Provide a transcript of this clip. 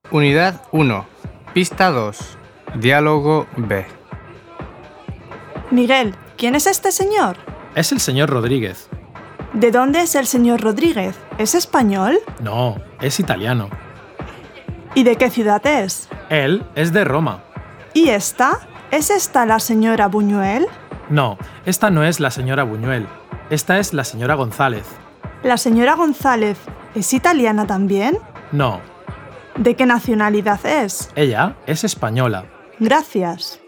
Unidad 1. Pista 2. Diálogo B. Miguel, ¿quién es este señor? Es el señor Rodríguez. ¿De dónde es el señor Rodríguez? ¿Es español? No, es italiano. ¿Y de qué ciudad es? Él es de Roma. ¿Y esta? ¿Es esta la señora Buñuel? No, esta no es la señora Buñuel. Esta es la señora González. ¿La señora González es italiana también? No, ¿De qué nacionalidad es? ella es española. Gracias.